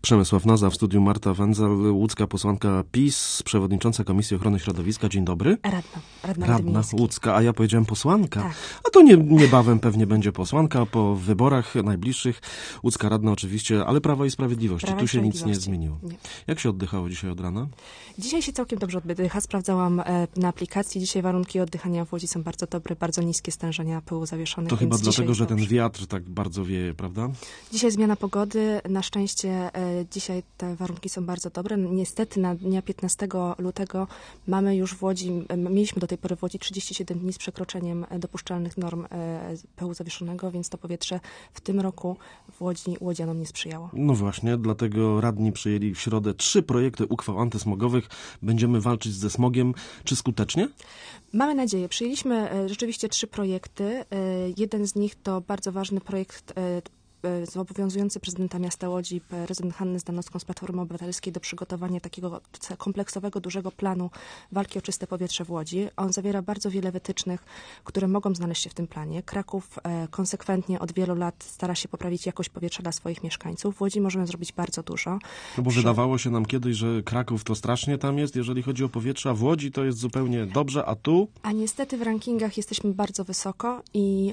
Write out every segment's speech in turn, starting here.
Przemysław Noza, w studiu Marta Wędzel, łódzka posłanka PiS, przewodnicząca Komisji Ochrony Środowiska. Dzień dobry. Radna łódzka, a ja powiedziałem posłanka. Tak. A to niebawem pewnie będzie posłanka po wyborach najbliższych. Łódzka radna oczywiście, ale Prawo i Sprawiedliwości. Tu się nic nie zmieniło. Nie. Jak się oddychało dzisiaj od rana? Dzisiaj się całkiem dobrze oddycha. Sprawdzałam na aplikacji. Dzisiaj warunki oddychania w Łodzi są bardzo dobre, bardzo niskie stężenia pyłu zawieszonych. To chyba dlatego, że ten wiatr tak bardzo wieje, prawda? Dzisiaj zmiana pogody. Na szczęście dzisiaj te warunki są bardzo dobre. Niestety na dnia 15 lutego mamy już w Łodzi, mieliśmy do tej pory w Łodzi 37 dni z przekroczeniem dopuszczalnych norm pyłu zawieszonego, więc to powietrze w tym roku w Łodzi łodzianom nie sprzyjało. No właśnie, dlatego radni przyjęli w środę 3 projekty uchwał antysmogowych. Będziemy walczyć ze smogiem. Czy skutecznie? Mamy nadzieję. Przyjęliśmy rzeczywiście 3 projekty. Jeden z nich to bardzo ważny projekt zobowiązujący prezydenta miasta Łodzi, prezydent Hannę Zdanowską z Platformy Obywatelskiej do przygotowania takiego kompleksowego, dużego planu walki o czyste powietrze w Łodzi. On zawiera bardzo wiele wytycznych, które mogą znaleźć się w tym planie. Kraków konsekwentnie od wielu lat stara się poprawić jakość powietrza dla swoich mieszkańców. W Łodzi możemy zrobić bardzo dużo. No bo wydawało się nam kiedyś, że Kraków to strasznie tam jest, jeżeli chodzi o powietrze, a w Łodzi to jest zupełnie dobrze, a tu? A niestety w rankingach jesteśmy bardzo wysoko i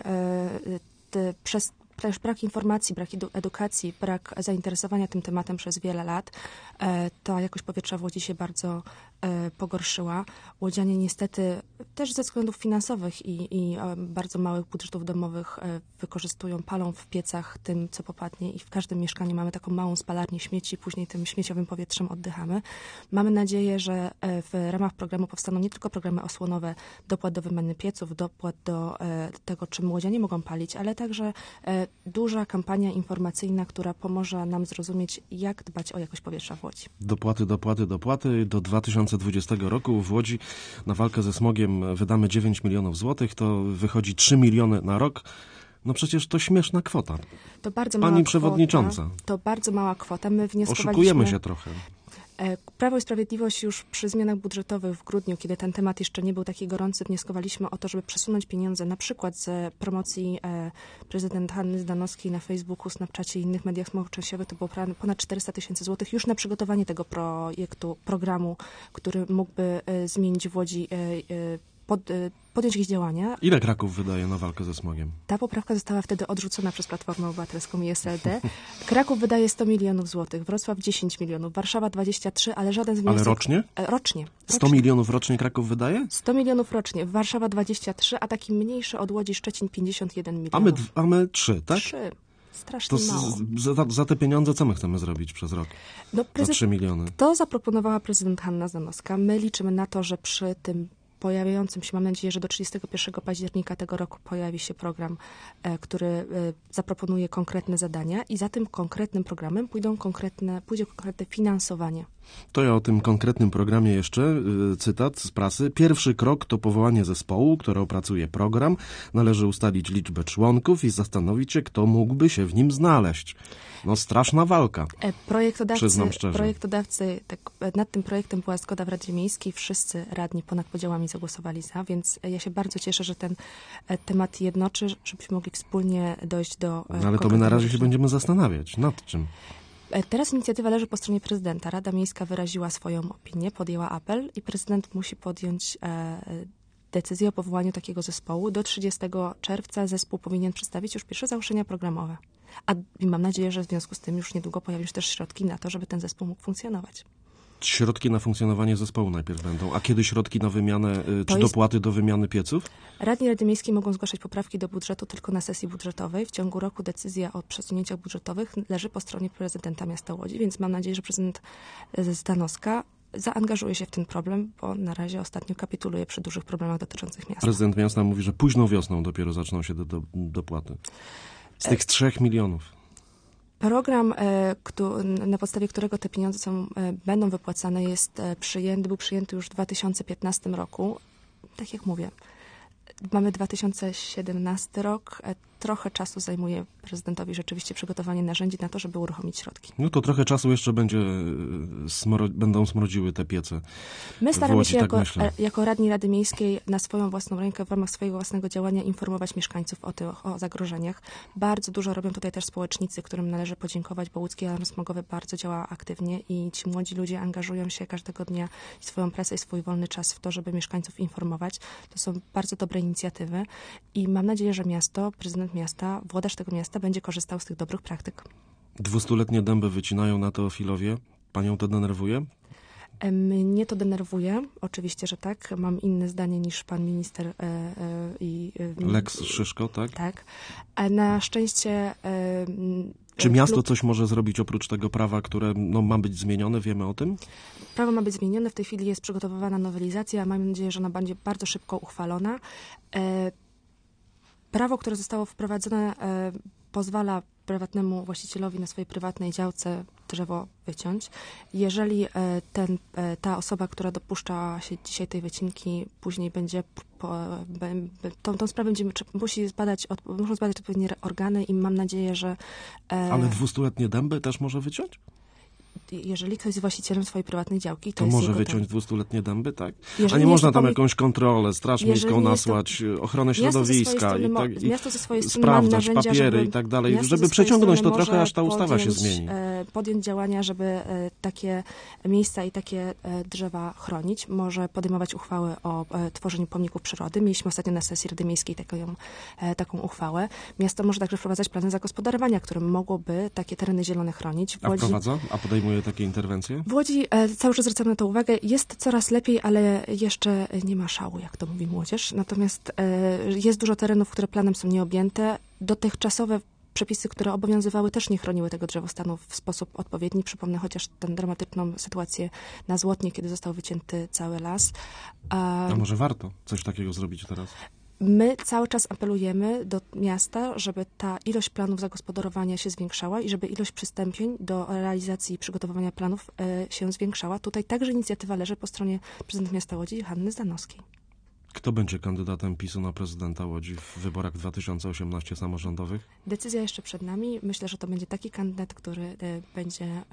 przez brak informacji, brak edukacji, brak zainteresowania tym tematem przez wiele lat, ta jakość powietrza w Łodzi się bardzo pogorszyła. Łodzianie niestety też ze względów finansowych i bardzo małych budżetów domowych palą w piecach tym, co popadnie i w każdym mieszkaniu mamy taką małą spalarnię śmieci, później tym śmieciowym powietrzem oddychamy. Mamy nadzieję, że w ramach programu powstaną nie tylko programy osłonowe, dopłat do wymiany pieców, dopłat do tego, czym łodzianie mogą palić, ale także duża kampania informacyjna, która pomoże nam zrozumieć, jak dbać o jakość powietrza w Łodzi. Dopłaty. Do 2020 roku w Łodzi na walkę ze smogiem wydamy 9 milionów złotych. To wychodzi 3 miliony na rok. No przecież to śmieszna kwota. To bardzo mała Pani przewodnicząca. To bardzo mała kwota. My wnioskowaliśmy... Oszukujemy się trochę. Prawo i Sprawiedliwość już przy zmianach budżetowych w grudniu, kiedy ten temat jeszcze nie był taki gorący, wnioskowaliśmy o to, żeby przesunąć pieniądze na przykład z promocji prezydent Hanny Zdanowskiej na Facebooku, Snapchacie i innych mediach społecznościowych. To było ponad 400 000 złotych już na przygotowanie tego programu, który mógłby zmienić w Łodzi, podjąć jakieś działania. Ile Kraków wydaje na walkę ze smogiem? Ta poprawka została wtedy odrzucona przez Platformę Obywatelską i SLD. Kraków wydaje 100 milionów złotych, Wrocław 10 milionów, Warszawa 23, ale żaden z wniosków... Ale rocznie? Rocznie. 100 milionów rocznie Kraków wydaje? 100 milionów rocznie, Warszawa 23, a taki mniejszy od Łodzi Szczecin 51 milionów. A my 3, tak? 3. Strasznie mało. Za te pieniądze co my chcemy zrobić przez rok? Za 3 miliony. To zaproponowała prezydent Hanna Zdanowska. My liczymy na to, że przy tym pojawiającym się, mam nadzieję, że do 31 października tego roku pojawi się program, który zaproponuje konkretne zadania i za tym konkretnym programem pójdzie konkretne finansowanie. To ja o tym konkretnym programie jeszcze, cytat z prasy. Pierwszy krok to powołanie zespołu, który opracuje program. Należy ustalić liczbę członków i zastanowić się, kto mógłby się w nim znaleźć. No straszna walka, przyznam szczerze. Projektodawcy, nad tym projektem była zgoda w Radzie Miejskiej. Wszyscy radni ponad podziałami zagłosowali za, więc ja się bardzo cieszę, że ten temat jednoczy, żebyśmy mogli wspólnie dojść do... No ale to my na razie się będziemy zastanawiać. Nad czym? Teraz inicjatywa leży po stronie prezydenta. Rada Miejska wyraziła swoją opinię, podjęła apel i prezydent musi podjąć decyzję o powołaniu takiego zespołu. Do 30 czerwca zespół powinien przedstawić już pierwsze założenia programowe. A mam nadzieję, że w związku z tym już niedługo pojawią się też środki na to, żeby ten zespół mógł funkcjonować. Środki na funkcjonowanie zespołu najpierw będą. A kiedy środki na wymianę, czy dopłaty do wymiany pieców? Radni Rady Miejskiej mogą zgłaszać poprawki do budżetu tylko na sesji budżetowej. W ciągu roku decyzja o przesunięciach budżetowych leży po stronie prezydenta miasta Łodzi, więc mam nadzieję, że prezydent Zdanowska zaangażuje się w ten problem, bo na razie ostatnio kapituluje przy dużych problemach dotyczących miasta. Prezydent miasta mówi, że późną wiosną dopiero zaczną się dopłaty. Z tych 3 milionów. Program, na podstawie którego te pieniądze będą wypłacane, był przyjęty już w 2015 roku. Tak jak mówię, Mamy 2017 rok. Trochę czasu zajmuje prezydentowi rzeczywiście przygotowanie narzędzi na to, żeby uruchomić środki. No to trochę czasu jeszcze będą smrodziły te piece. My staramy Łodzi, się tak myślę. jako radni Rady Miejskiej na swoją własną rękę, w ramach swojego własnego działania informować mieszkańców o zagrożeniach. Bardzo dużo robią tutaj też społecznicy, którym należy podziękować, bo Łódzki Alarm Smogowy bardzo działa aktywnie i ci młodzi ludzie angażują się każdego dnia i swoją pracę i swój wolny czas w to, żeby mieszkańców informować. To są bardzo dobre inicjatywy i mam nadzieję, że miasto, prezydent miasta, włodarz tego miasta będzie korzystał z tych dobrych praktyk. 200-letnie dęby wycinają na Teofilowie. Panią to denerwuje? Mnie to denerwuje, oczywiście, że tak. Mam inne zdanie niż pan minister. Lex Szyszko, tak? Tak. A na szczęście... Czy miasto coś może zrobić oprócz tego prawa, które ma być zmienione? Wiemy o tym? Prawo ma być zmienione. W tej chwili jest przygotowywana nowelizacja. Mam nadzieję, że ona będzie bardzo szybko uchwalona. Prawo, które zostało wprowadzone, pozwala prywatnemu właścicielowi na swojej prywatnej działce drzewo wyciąć. Jeżeli ta osoba, która dopuszcza się dzisiaj tej wycinki, później będzie tą sprawę muszą zbadać odpowiednie organy i mam nadzieję, że... Ale 200-letnie dęby też może wyciąć? Jeżeli ktoś jest właścicielem swojej prywatnej działki, to jest może jego wyciąć 200-letnie dęby, tak? Jeżeli A nie można tam pomnik... jakąś kontrolę, straż miejską nasłać, ochronę środowiska miasto ze swojej strony sprawdzać narzędzia, papiery i tak dalej, żeby przeciągnąć to trochę, aż ta ustawa się zmieni. Podjąć działania, żeby takie miejsca i takie drzewa chronić. Może podejmować uchwały o tworzeniu pomników przyrody. Mieliśmy ostatnio na sesji Rady Miejskiej taką uchwałę. Miasto może także wprowadzać plany zagospodarowania, które mogłoby takie tereny zielone chronić. A wprowadza? A podejmuje takie interwencje? W Łodzi cały czas zwracamy na to uwagę. Jest coraz lepiej, ale jeszcze nie ma szału, jak to mówi młodzież. Natomiast jest dużo terenów, które planem są nieobjęte. Dotychczasowe przepisy, które obowiązywały, też nie chroniły tego drzewostanu w sposób odpowiedni. Przypomnę chociaż tę dramatyczną sytuację na Złotnie, kiedy został wycięty cały las. A może warto coś takiego zrobić teraz? My cały czas apelujemy do miasta, żeby ta ilość planów zagospodarowania się zwiększała i żeby ilość przystąpień do realizacji i przygotowywania planów się zwiększała. Tutaj także inicjatywa leży po stronie prezydenta miasta Łodzi, Hanny Zdanowskiej. Kto będzie kandydatem PiS-u na prezydenta Łodzi w wyborach 2018 samorządowych? Decyzja jeszcze przed nami. Myślę, że to będzie taki kandydat, który będzie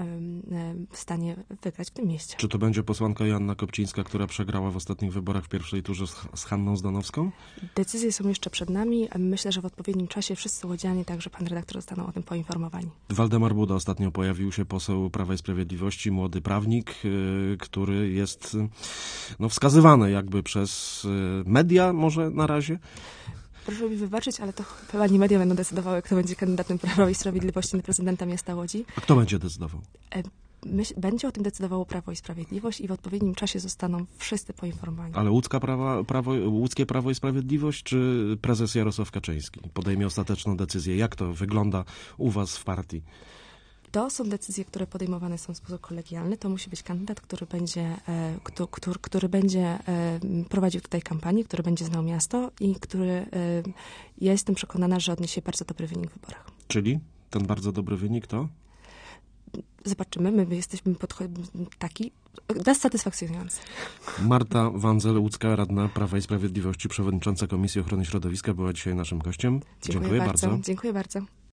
w stanie wygrać w tym mieście. Czy to będzie posłanka Joanna Kopcińska, która przegrała w ostatnich wyborach w pierwszej turze z Hanną Zdanowską? Decyzje są jeszcze przed nami. Myślę, że w odpowiednim czasie wszyscy łodzianie, także pan redaktor, zostaną o tym poinformowani. Waldemar Buda ostatnio pojawił się, poseł Prawa i Sprawiedliwości, młody prawnik, który jest wskazywany jakby przez media może na razie? Proszę mi wybaczyć, ale to chyba nie media będą decydowały, kto będzie kandydatem Prawa i Sprawiedliwości na prezydenta miasta Łodzi. A kto będzie decydował? Będzie o tym decydowało Prawo i Sprawiedliwość i w odpowiednim czasie zostaną wszyscy poinformowani. Ale łódzkie Prawo i Sprawiedliwość czy prezes Jarosław Kaczyński podejmie ostateczną decyzję? Jak to wygląda u was w partii? To są decyzje, które podejmowane są w sposób kolegialny. To musi być kandydat, który będzie prowadził tutaj kampanię, który będzie znał miasto i który, ja jestem przekonana, że odniesie bardzo dobry wynik w wyborach. Czyli ten bardzo dobry wynik to? Zobaczymy. My jesteśmy taki bezsatysfakcjonujący. Marta Wandzel, łódzka radna Prawa i Sprawiedliwości, przewodnicząca Komisji Ochrony Środowiska, była dzisiaj naszym gościem. Dziękuję bardzo. Dziękuję bardzo.